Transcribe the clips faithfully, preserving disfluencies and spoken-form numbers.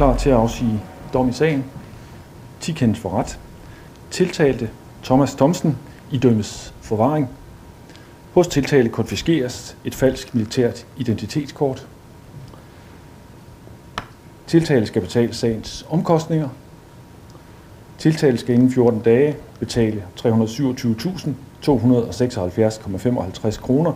klar til at afsige dom i sagen. ti kendes for ret. Tiltalte Thomas Thomsen idømmes forvaring. Hos tiltalte konfiskeres et falsk militært identitetskort. Tiltalte skal betale sagens omkostninger. Tiltalte skal inden fjorten dage betale tre hundrede og syvogtyve tusind to hundrede og seksoghalvfjerds komma femoghalvtreds kroner.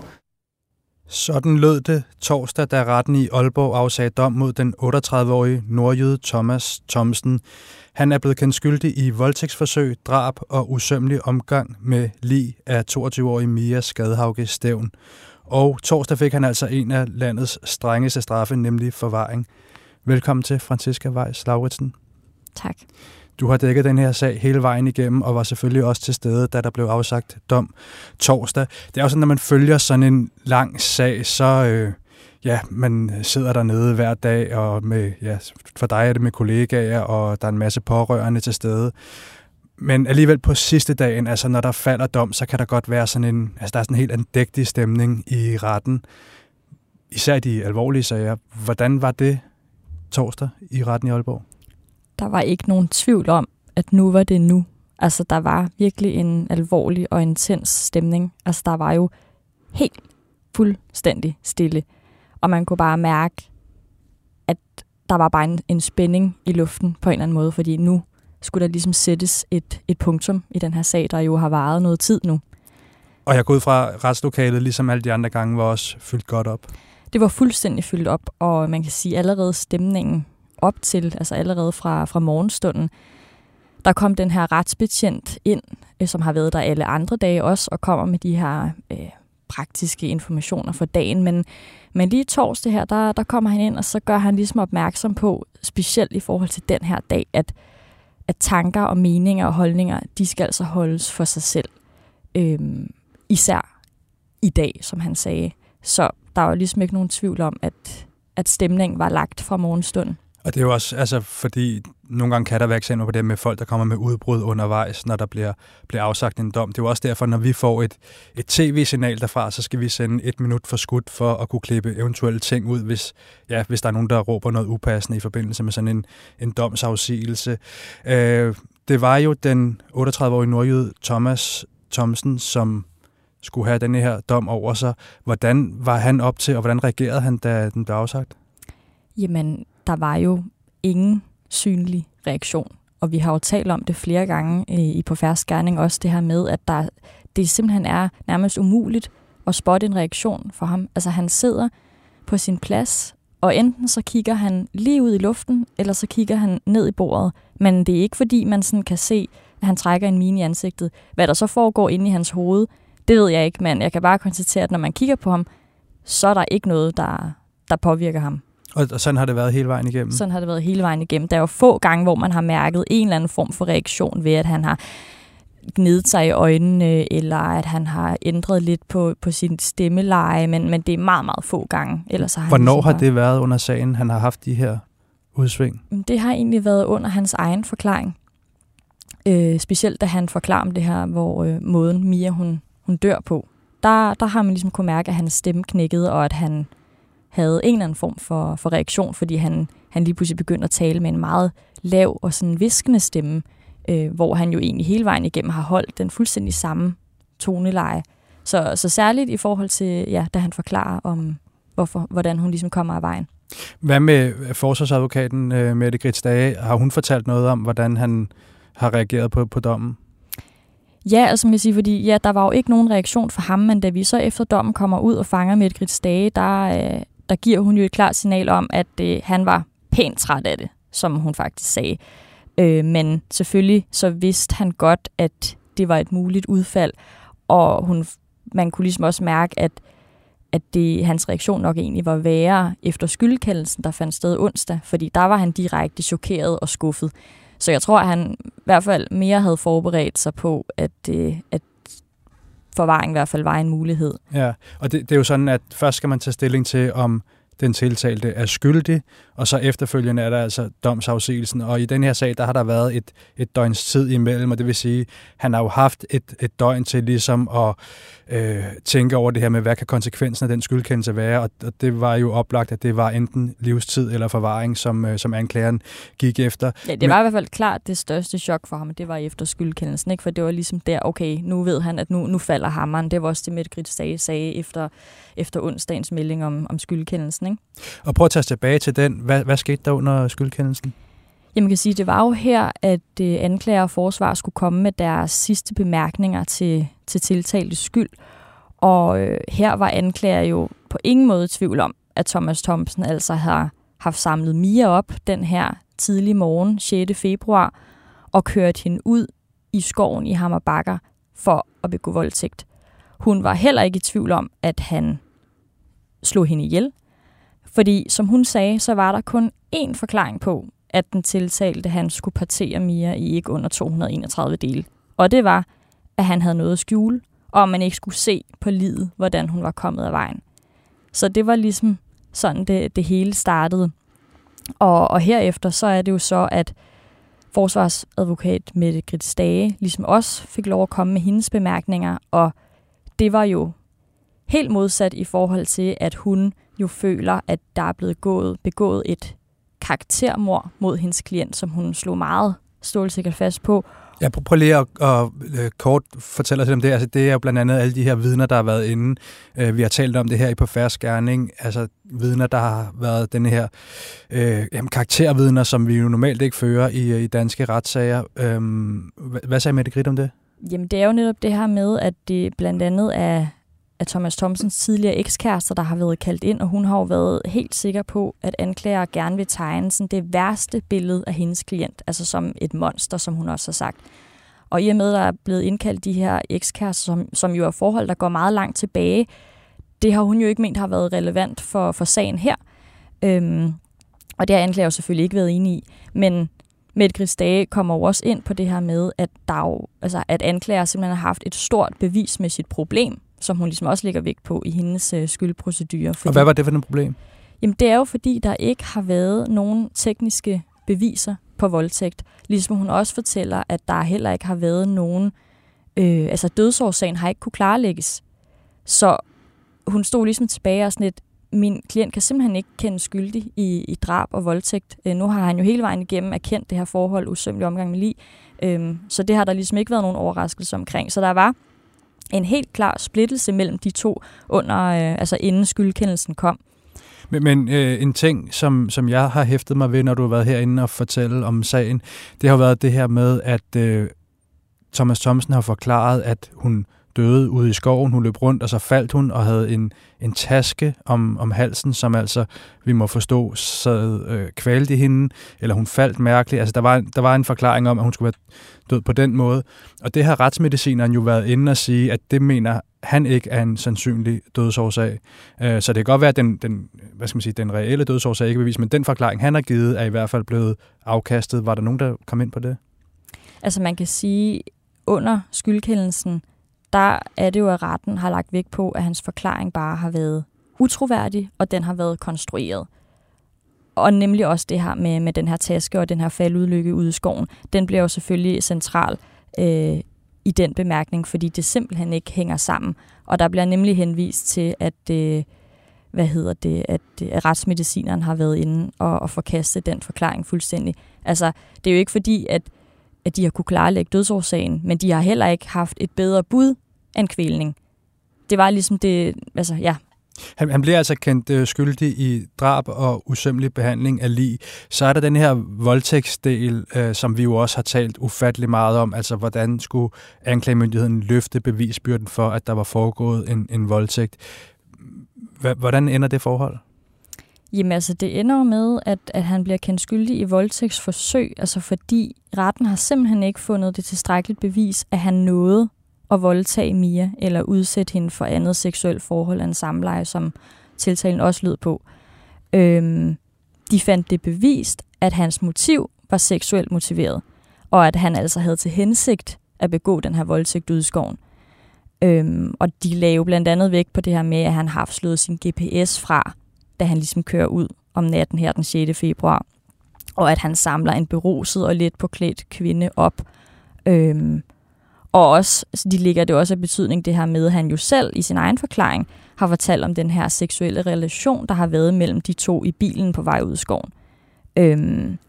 Sådan lød det torsdag, da retten i Aalborg afsagde dom mod den otteogtredive-årige nordjyde Thomas Thomsen. Han er blevet kendt skyldig i voldtægtsforsøg, drab og usømmelig omgang med lig af toogtyve-årige Mia Skadhauge Stævn. Og torsdag fik han altså en af landets strengeste straffe, nemlig forvaring. Velkommen til, Franciska Weiss Lauritsen. Tak. Du har dækket den her sag hele vejen igennem, og var selvfølgelig også til stede, da der blev afsagt dom torsdag. Det er jo sådan, når man følger sådan en lang sag, så øh, ja, man sidder dernede hver dag, og med, ja, for dig er det med kollegaer, og der er en masse pårørende til stede. Men alligevel på sidste dagen, altså når der falder dom, så kan der godt være sådan en, altså der er sådan en helt andægtig stemning i retten. Især de alvorlige sager. Hvordan var det torsdag i retten i Aalborg? Der var ikke nogen tvivl om, at nu var det nu. Altså, der var virkelig en alvorlig og intens stemning. Altså, der var jo helt fuldstændig stille. Og man kunne bare mærke, at der var bare en, en spænding i luften på en eller anden måde, fordi nu skulle der ligesom sættes et, et punktum i den her sag, der jo har varet noget tid nu. Og jeg går ud fra retslokalet, ligesom alle de andre gange, var også fyldt godt op. Det var fuldstændig fyldt op, og man kan sige allerede stemningen op til, altså allerede fra, fra morgenstunden, der kom den her retsbetjent ind, øh, som har været der alle andre dage også, og kommer med de her øh, praktiske informationer for dagen. Men, men lige torsdag her, der, der kommer han ind, og så gør han ligesom opmærksom på, specielt i forhold til den her dag, at, at tanker og meninger og holdninger, de skal altså holdes for sig selv. Øh, især i dag, som han sagde. Så der var ligesom ikke nogen tvivl om, at, at stemningen var lagt fra morgenstunden. Og det er jo også, altså, fordi nogle gange kan der være eksempler på det med folk, der kommer med udbrud undervejs, når der bliver, bliver afsagt en dom. Det er jo også derfor, når vi får et, et tv-signal derfra, så skal vi sende et minut for skudt for at kunne klippe eventuelle ting ud, hvis, ja, hvis der er nogen, der råber noget upassende i forbindelse med sådan en, en domsafsigelse. Øh, det var jo den otteogtredive-årige nordjyde Thomas Thomsen, som skulle have denne her dom over sig. Hvordan var han op til, og hvordan reagerede han, da den blev afsagt? Jamen, der var jo ingen synlig reaktion. Og vi har jo talt om det flere gange i På Fersk Gerning, også det her med, at der, det simpelthen er nærmest umuligt at spotte en reaktion for ham. Altså han sidder på sin plads, og enten så kigger han lige ud i luften, eller så kigger han ned i bordet. Men det er ikke fordi, man sådan kan se, at han trækker en mine i ansigtet. Hvad der så foregår inde i hans hoved, det ved jeg ikke, men jeg kan bare konstatere, at når man kigger på ham, så er der ikke noget, der, der påvirker ham. Og sådan har det været hele vejen igennem? Sådan har det været hele vejen igennem. Der er jo få gange, hvor man har mærket en eller anden form for reaktion ved, at han har gnidet sig i øjnene, eller at han har ændret lidt på, på sin stemmeleje, men, men det er meget, meget få gange. Ellers har Hvornår han har det været under sagen, han har haft de her udsving? Det har egentlig været under hans egen forklaring. Øh, specielt da han forklarer om det her, hvor øh, måden Mia hun, hun dør på. Der, der har man ligesom kunne mærke, at hans stemme knækkede, og at han havde en eller anden form for, for reaktion, fordi han, han lige pludselig begyndte at tale med en meget lav og sådan viskende stemme, øh, hvor han jo egentlig hele vejen igennem har holdt den fuldstændig samme toneleje. Så, så særligt i forhold til, ja, da han forklarer om, hvorfor, hvordan hun ligesom kommer af vejen. Hvad med forsvarsadvokaten øh, Mette Grits Dage? Har hun fortalt noget om, hvordan han har reageret på, på dommen? Ja, altså man kan sige, fordi ja, der var jo ikke nogen reaktion for ham, men da vi så efter dommen kommer ud og fanger Mette Grits Dage, der, øh, der giver hun jo et klart signal om, at øh, han var pænt træt af det, som hun faktisk sagde. Øh, men selvfølgelig så vidste han godt, at det var et muligt udfald, og hun, man kunne ligesom også mærke, at, at det, hans reaktion nok egentlig var værre efter skyldkendelsen, der fandt sted onsdag, fordi der var han direkte chokeret og skuffet. Så jeg tror, at han i hvert fald mere havde forberedt sig på, at, øh, at forvaring i hvert fald var en mulighed. Ja, og det, det er jo sådan, at først skal man tage stilling til, om den tiltalte er skyldig, og så efterfølgende er der altså domsafsigelsen. Og i den her sag, der har der været et, et døgns tid imellem, og det vil sige, han har jo haft et, et døgn til ligesom at øh, tænke over det her med, hvad kan konsekvensen af den skyldkendelse være, og, og det var jo oplagt, at det var enten livstid eller forvaring, som, øh, som anklageren gik efter. Ja, det var Men, i hvert fald klart det største chok for ham, det var efter skyldkendelsen, ikke? For det var ligesom der, okay, nu ved han, at nu, nu falder hammeren. Det var også det, Mette Grits sagde efter, efter onsdagens melding om, om skyldkendelsen. Ikke? Og prøv at tage os tilbage til den. Hvad, hvad skete der under skyldkendelsen? Jamen, man kan sige, det var jo her, at øh, anklager og forsvar skulle komme med deres sidste bemærkninger til, til tiltalte skyld. Og øh, her var anklager jo på ingen måde i tvivl om, at Thomas Thomsen altså har haft samlet Mia op den her tidlige morgen, sjette februar, og kørt hende ud i skoven i Hammer Bakker for at begå voldtægt. Hun var heller ikke i tvivl om, at han slog hende ihjel. Fordi, som hun sagde, så var der kun én forklaring på, at den tiltalte, han skulle partere Mia i ikke under to hundrede og enogtredive dele. Og det var, at han havde noget at skjule, og man ikke skulle se på livet, hvordan hun var kommet af vejen. Så det var ligesom sådan, det, det hele startede. Og, og herefter, så er det jo så, at forsvarsadvokat Mette Grits ligesom også fik lov at komme med hendes bemærkninger, og det var jo helt modsat i forhold til, at hun jo føler, at der er blevet gået, begået et karaktermord mod hendes klient, som hun slog meget stålsikkert fast på. Ja, prøv lige at, at, at kort fortælle os om det. Altså, det er jo blandt andet alle de her vidner, der har været inde. Vi har talt om det her i På Fersk Gerning. Altså vidner, der har været den her øh, jamen, karaktervidner, som vi jo normalt ikke fører i, i danske retssager. Øhm, hvad sagde Mette Grits om det? Jamen, det er jo netop det her med, at det blandt andet er af Thomas Thomsens tidligere ekskærester, der har været kaldt ind, og hun har jo været helt sikker på, at anklager gerne vil tegne sådan det værste billede af hendes klient, altså som et monster, som hun også har sagt. Og i og med, der er blevet indkaldt de her ekskærester, som, som jo er forhold, der går meget langt tilbage, det har hun jo ikke ment har været relevant for, for sagen her. Øhm, og det har anklager jo selvfølgelig ikke været enig i, men Mette Grits kommer jo også ind på det her med, at, der jo, altså, at anklager simpelthen har haft et stort bevismæssigt problem, som hun ligesom også lægger vægt på i hendes øh, skyldprocedure. Fordi, og hvad var det for et problem? Jamen, det er jo fordi, der ikke har været nogen tekniske beviser på voldtægt. Ligesom hun også fortæller, at der heller ikke har været nogen... Øh, altså, dødsårsagen har ikke kunne klarlægges. Så hun stod ligesom tilbage og sådan et, min klient kan simpelthen ikke kendes skyldig i, i drab og voldtægt. Øh, nu har han jo hele vejen igennem erkendt det her forhold, usømmelig omgang med lig. Øh, så det har der ligesom ikke været nogen overraskelse omkring. Så der var en helt klar splittelse mellem de to, under, øh, altså inden skyldkendelsen kom. Men, men øh, en ting, som, som jeg har hæftet mig ved, når du har været herinde og fortælle om sagen, det har været det her med, at øh, Thomas Thomsen har forklaret, at hun døde ude i skoven, hun løb rundt, og så faldt hun og havde en, en taske om, om halsen, som altså, vi må forstå, sad øh, kvalt i hende, eller hun faldt mærkeligt. Altså, der var, der var en forklaring om, at hun skulle være død på den måde. Og det har retsmedicineren jo været inde og sige, at det mener han ikke er en sandsynlig dødsårsag. Øh, så det kan godt være, at den, den, hvad skal man sige, den reelle dødsårsag ikke er bevist, men den forklaring, han har givet, er i hvert fald blevet afkastet. Var der nogen, der kom ind på det? Altså, man kan sige, under skyldkendelsen, der er det jo, at retten har lagt vægt på, at hans forklaring bare har været utroværdig, og den har været konstrueret. Og nemlig også det her med, med den her taske og den her faldudlykke ude i skoven, den bliver jo selvfølgelig central øh, i den bemærkning, fordi det simpelthen ikke hænger sammen. Og der bliver nemlig henvist til, at, øh, hvad hedder det, at, at retsmedicineren har været inde og, og forkastet den forklaring fuldstændig. Altså, det er jo ikke fordi, at at de har kunne klarlægge dødsårsagen, men de har heller ikke haft et bedre bud end kvælning. Det var ligesom det, altså ja. Han, han bliver altså kendt øh, skyldig i drab og usømmelig behandling af lig. Så er der den her voldtægtsdel, øh, som vi jo også har talt ufattelig meget om, altså hvordan skulle anklagemyndigheden løfte bevisbyrden for, at der var foregået en, en voldtægt. Hvordan ender det forhold? Jamen altså, det ender med, at, at han bliver kendt skyldig i voldtægtsforsøg, altså fordi retten har simpelthen ikke fundet det tilstrækkeligt bevis, at han nåede at voldtage Mia, eller udsætte hende for andet seksuelt forhold end samleje, som tiltalen også lød på. Øhm, de fandt det bevist, at hans motiv var seksuelt motiveret, og at han altså havde til hensigt at begå den her voldtægt ude i skoven. Øhm, og de lagde jo blandt andet vægt på det her med, at han har slået sin G P S fra da han ligesom kører ud om natten her den sjette februar, og at han samler en beruset og let påklædt kvinde op. Øhm, og også, de ligger det også af betydning det her med, at han jo selv i sin egen forklaring har fortalt om den her seksuelle relation, der har været mellem de to i bilen på vej ud i skoven. Øhm,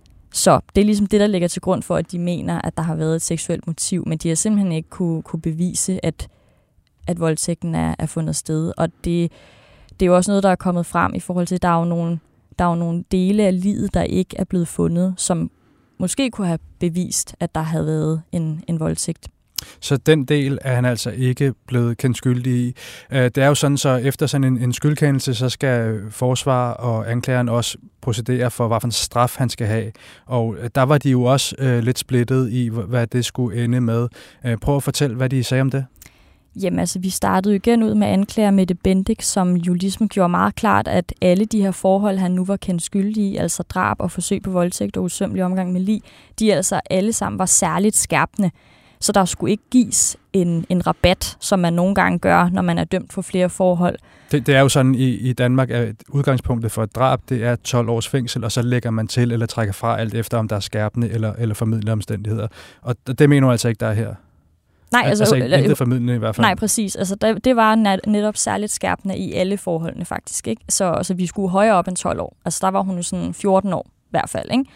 så det er ligesom det, der ligger til grund for, at de mener, at der har været et seksuelt motiv, men de har simpelthen ikke kunne, kunne bevise, at, at voldtægten er, er fundet sted. Og det, det er jo også noget, der er kommet frem i forhold til, at der er jo nogle, der er jo nogle dele af livet, der ikke er blevet fundet, som måske kunne have bevist, at der havde været en, en voldtægt. Så den del er han altså ikke blevet kendt skyldig i. Det er jo sådan, så efter sådan en, en skyldkendelse, så skal forsvar og anklageren også procedere for, hvad for en straf han skal have. Og der var de jo også øh, lidt splittet i, hvad det skulle ende med. Prøv at fortælle, hvad de sagde om det. Jamen altså, vi startede jo igen ud med anklager Mette Bendik, som jo ligesom gjorde meget klart, at alle de her forhold, han nu var kendt skyldig i, altså drab og forsøg på voldtægt og usømmelig omgang med lig, de altså alle sammen var særligt skærpende. Så der skulle ikke gives en, en rabat, som man nogle gange gør, når man er dømt for flere forhold. Det, det er jo sådan i, i Danmark, at udgangspunktet for et drab, det er tolv års fængsel, og så lægger man til eller trækker fra alt efter, om der er skærpende eller, eller formidlende omstændigheder. Og det mener du altså ikke, der er her? Nej, altså, altså ikke intet formidlende i hvert fald. Nej, præcis. Altså, det, det var netop særligt skærpende i alle forholdene faktisk. Ikke? Så altså, vi skulle højere op end tolv år. Altså der var hun jo sådan fjorten år i hvert fald, ikke?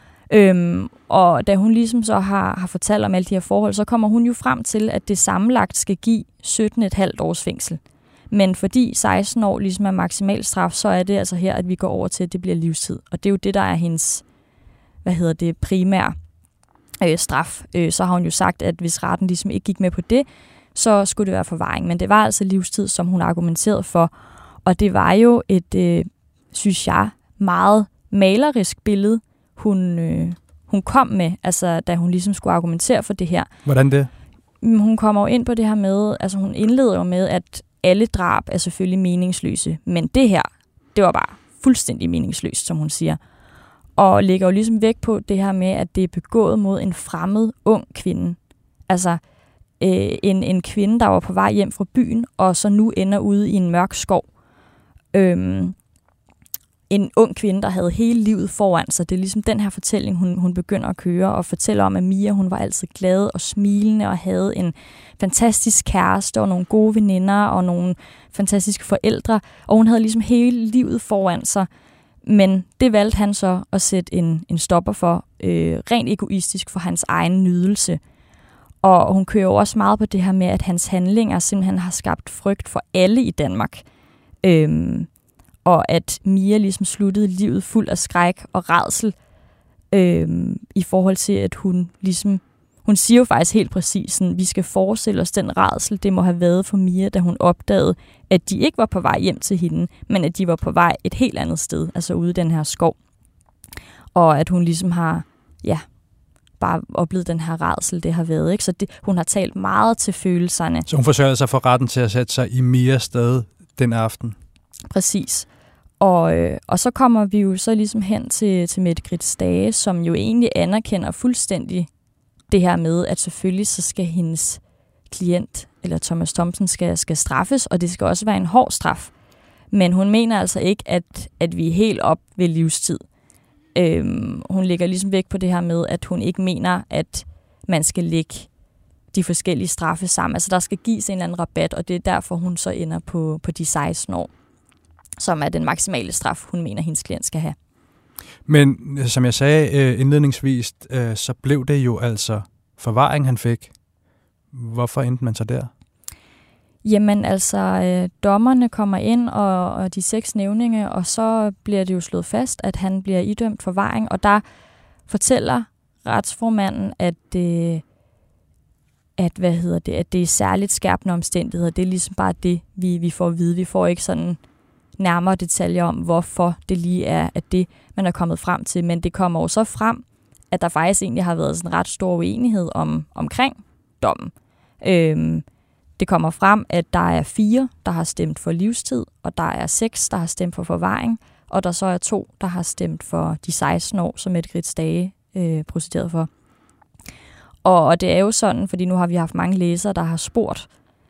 Øhm, og da hun ligesom så har, har fortalt om alle de her forhold, så kommer hun jo frem til, at det sammenlagt skal give sytten komma fem års fængsel. Men fordi seksten år ligesom er maksimal straf, så er det altså her, at vi går over til, at det bliver livstid. Og det er jo det, der er hendes, hvad hedder det, primære øh, straf. Øh, så har hun jo sagt, at hvis retten ligesom ikke gik med på det, så skulle det være forvaring. Men det var altså livstid, som hun argumenterede for. Og det var jo et, øh, synes jeg, meget malerisk billede, Hun, øh, hun kom med, altså da hun ligesom skulle argumentere for det her. Hvordan det? Hun kommer jo ind på det her med, altså hun indleder jo med, at alle drab er selvfølgelig meningsløse, men det her, det var bare fuldstændig meningsløst, som hun siger. Og lægger jo ligesom vægt på det her med, at det er begået mod en fremmed, ung kvinde. Altså øh, en, en kvinde, der var på vej hjem fra byen, og så nu ender ude i en mørk skov. Øhm, En ung kvinde, der havde hele livet foran sig. Det er ligesom den her fortælling, hun, hun begynder at køre og fortæller om, at Mia, hun var altid glad og smilende og havde en fantastisk kæreste og nogle gode veninder og nogle fantastiske forældre. Og hun havde ligesom hele livet foran sig. Men det valgte han så at sætte en, en stopper for, øh, rent egoistisk for hans egen nydelse. Og hun kører også meget på det her med, at hans handlinger simpelthen har skabt frygt for alle i Danmark. Øhm, og at Mia ligesom sluttede livet fuld af skræk og rædsel øhm, i forhold til, at hun ligesom, hun siger jo faktisk helt præcis, at vi skal forestille os den rædsel, det må have været for Mia, da hun opdagede, at de ikke var på vej hjem til hende, men at de var på vej et helt andet sted, altså ude i den her skov. Og at hun ligesom har, ja, bare oplevet den her rædsel, det har været, ikke? Så det, hun har talt meget til følelserne. Så hun forsøger sig for retten til at sætte sig i Mias sted den aften? Præcis. Og, øh, og så kommer vi jo så ligesom hen til, til Mette Grits Stage, som jo egentlig anerkender fuldstændig det her med, at selvfølgelig så skal hendes klient, eller Thomas Thomsen, skal, skal straffes, og det skal også være en hård straf. Men hun mener altså ikke, at, at vi er helt op ved livstid. Øhm, hun lægger ligesom vægt på det her med, at hun ikke mener, at man skal lægge de forskellige straffe sammen. Altså der skal gives en eller anden rabat, og det er derfor, hun så ender på, på de seksten år, som er den maksimale straf, hun mener, hendes klient skal have. Men som jeg sagde indledningsvis, så blev det jo altså forvaring, han fik. Hvorfor endte man så der? Jamen altså, øh, dommerne kommer ind, og, og de seks nævninge, og så bliver det jo slået fast, at han bliver idømt forvaring, og der fortæller retsformanden, at, øh, at, hvad hedder det, at det er særligt skærpende omstændigheder. Det er ligesom bare det, vi, vi får at vide. Vi får ikke sådan nærmere detaljer om, hvorfor det lige er, at det, man er kommet frem til. Men det kommer jo så frem, at der faktisk egentlig har været sådan en ret stor uenighed om, omkring dommen. Øhm, det kommer frem, at der er fire, der har stemt for livstid, og der er seks, der har stemt for forvaring, og der så er to, der har stemt for de seksten år, som Mette Grits Stage øh, procederet for. Og, og det er jo sådan, fordi nu har vi haft mange læsere, der har spurgt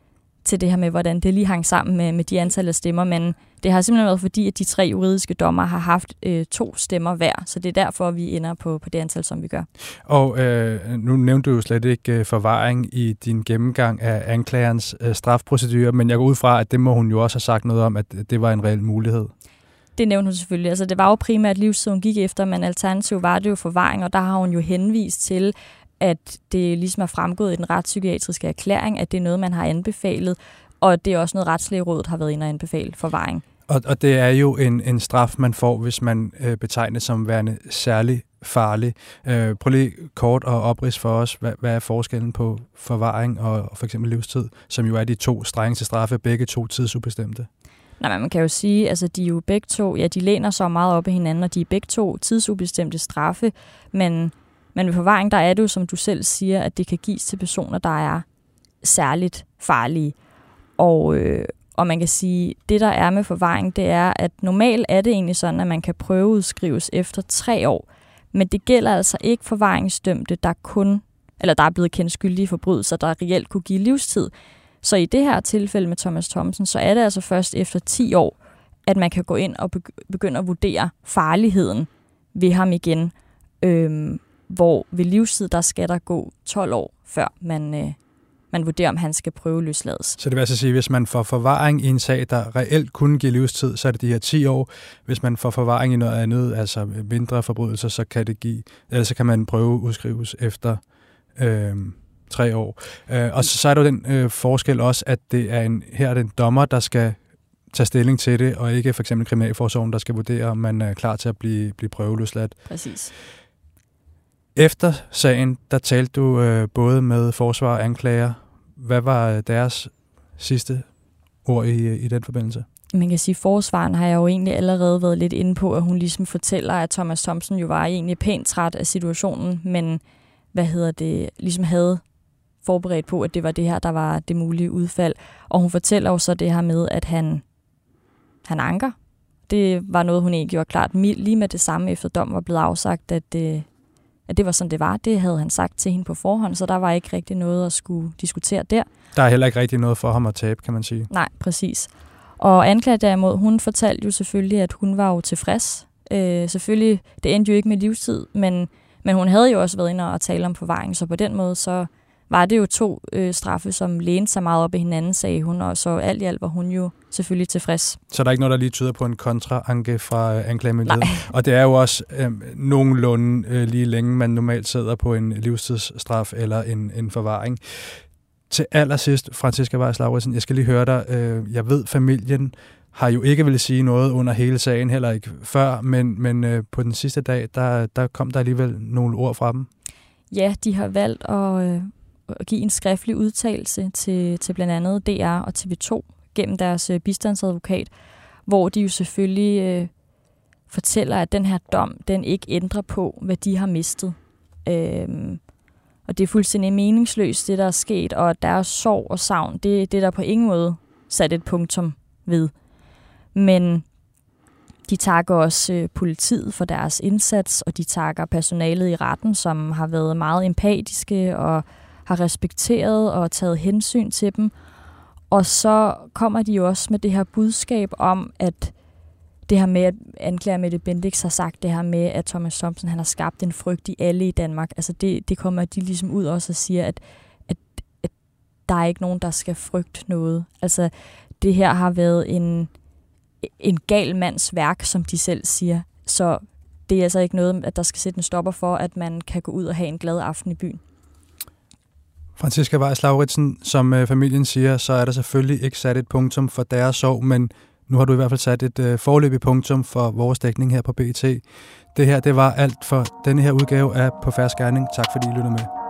til det her med, hvordan det lige hang sammen med, med de antal af stemmer, men det har simpelthen været fordi, at de tre juridiske dommer har haft øh, to stemmer hver, så det er derfor, vi ender på, på det antal, som vi gør. Og øh, nu nævnte du jo slet ikke øh, forvaring i din gennemgang af anklagerens øh, strafprocedure, men jeg går ud fra, at det må hun jo også have sagt noget om, at det var en reel mulighed. Det nævnte hun selvfølgelig. Altså, det var jo primært livstid, hun gik efter, men alternativ var det jo forvaring, og der har hun jo henvist til, at det ligesom er fremgået i den retspsykiatriske erklæring, at det er noget, man har anbefalet, og det er også noget, Retslægerådet har været inde og anbefale forvaring. Og, og det er jo en, en straf, man får, hvis man øh, betegnes som værende særlig farlig. Øh, prøv lige kort og oprids for os, hvad, hvad er forskellen på forvaring og, og for eksempel livstid, som jo er de to strengeste straffe, begge to tidsubestemte? Nej, men man kan jo sige, altså de er jo begge to, ja, de læner så meget op ad hinanden, og de er begge to tidsubestemte straffe, men, men ved forvaring, der er det jo, som du selv siger, at det kan gives til personer, der er særligt farlige. Og, øh, og man kan sige, det der er med forvaring, det er, at normalt er det egentlig sådan, at man kan prøveudskrives efter tre år, men det gælder altså ikke forvaringsdømte, der kun, eller der er blevet kendt skyldige forbrydelser, der reelt kunne give livstid. Så i det her tilfælde med Thomas Thomsen, så er det altså først efter ti år, at man kan gå ind og begynde at vurdere farligheden ved ham igen. Øhm, hvor ved livstid, der skal der gå tolv år, før man, øh, man vurderer, om han skal prøve løslades. Så det vil altså sige, at hvis man får forvaring i en sag, der reelt kunne give livstid, så er det de her ti år. Hvis man får forvaring i noget andet, altså mindre forbrydelser, så kan det give, eller så kan man prøve udskrives efter øh, tre år. Øh, og så, så er der den øh, forskel også, at det er en, her er det en dommer, der skal tage stilling til det, og ikke for eksempel kriminalforsorgen, der skal vurdere, om man er klar til at blive, blive prøveløsladt. Præcis. Efter sagen, der talte du øh, både med forsvar og anklager. Hvad var deres sidste ord i, i den forbindelse? Man kan sige, at forsvaren har jeg jo egentlig allerede været lidt inde på, at hun ligesom fortæller, at Thomas Thomsen jo var egentlig pænt træt af situationen, men hvad hedder det, ligesom havde forberedt på, at det var det her, der var det mulige udfald. Og hun fortæller jo så det her med, at han, han anker. Det var noget, hun egentlig gjorde klart lige med det samme, efter dommen var blevet afsagt, at det, at det var sådan, det var. Det havde han sagt til hende på forhånd, så der var ikke rigtig noget at skulle diskutere der. Der er heller ikke rigtig noget for ham at tabe, kan man sige. Nej, præcis. Og anklager derimod, hun fortalte jo selvfølgelig, at hun var jo tilfreds. Øh, selvfølgelig, det endte jo ikke med livstid, men, men hun havde jo også været inde og tale om forvaring, så på den måde, så var det jo to øh, straffe, som lænede sig meget op i hinanden, sagde hun, og så alt i alt var hun jo selvfølgelig tilfreds. Så der er ikke noget, der lige tyder på en kontraanke fra øh, anklagemyndigheden? Og det er jo også øh, nogenlunde øh, lige længe, man normalt sidder på en livstidsstraf eller en, en forvaring. Til allersidst, Franciska Weiss Lauritsen, jeg skal lige høre dig. Øh, jeg ved, familien har jo ikke ville sige noget under hele sagen, heller ikke før, men, men øh, på den sidste dag, der, der kom der alligevel nogle ord fra dem. Ja, de har valgt at, øh, at give en skriftlig udtalelse til, til blandt andet D R og T V to gennem deres øh, bistandsadvokat, hvor de jo selvfølgelig øh, fortæller, at den her dom, den ikke ændrer på, hvad de har mistet. Øh, og det er fuldstændig meningsløst, det der er sket, og deres sorg og savn, det, det er der på ingen måde sat et punktum ved. Men de takker også øh, politiet for deres indsats, og de takker personalet i retten, som har været meget empatiske og har respekteret og taget hensyn til dem. Og så kommer de jo også med det her budskab om, at det her med, at anklager Mette Bendix har sagt det her med, at Thomas Thomsen han har skabt en frygt i alle i Danmark. Altså det, det kommer de ligesom ud også og siger, at, at, at der er ikke nogen, der skal frygte noget. Altså det her har været en en gal mands værk, som de selv siger. Så det er altså ikke noget, at der skal sætte en stopper for, at man kan gå ud og have en glad aften i byen. Franciska Weiss Lauritsen, som øh, familien siger, så er der selvfølgelig ikke sat et punktum for deres sorg, men nu har du i hvert fald sat et øh, foreløbigt punktum for vores dækning her på B T. Det her, det var alt for denne her udgave af På Fersk Gerning. Tak fordi I lyttede med.